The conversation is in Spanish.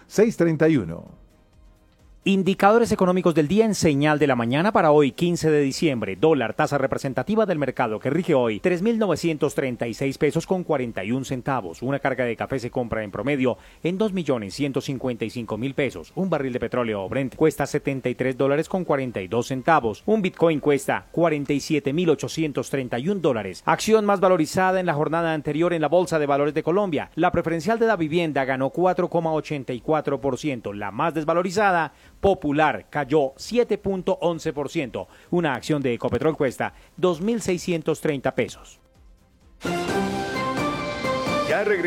631. Indicadores económicos del día en señal de la mañana para hoy, 15 de diciembre. Dólar, tasa representativa del mercado que rige hoy, 3.936 pesos con 41 centavos. Una carga de café se compra en promedio en 2.155.000 pesos. Un barril de petróleo Brent cuesta $73 con 42 centavos. Un Bitcoin cuesta $47.831. Acción más valorizada en la jornada anterior en la Bolsa de Valores de Colombia. La preferencial de la vivienda ganó 4,84%. La más desvalorizada, Popular, cayó 7.11%. Una acción de Ecopetrol cuesta 2.630 pesos. Ya regresamos.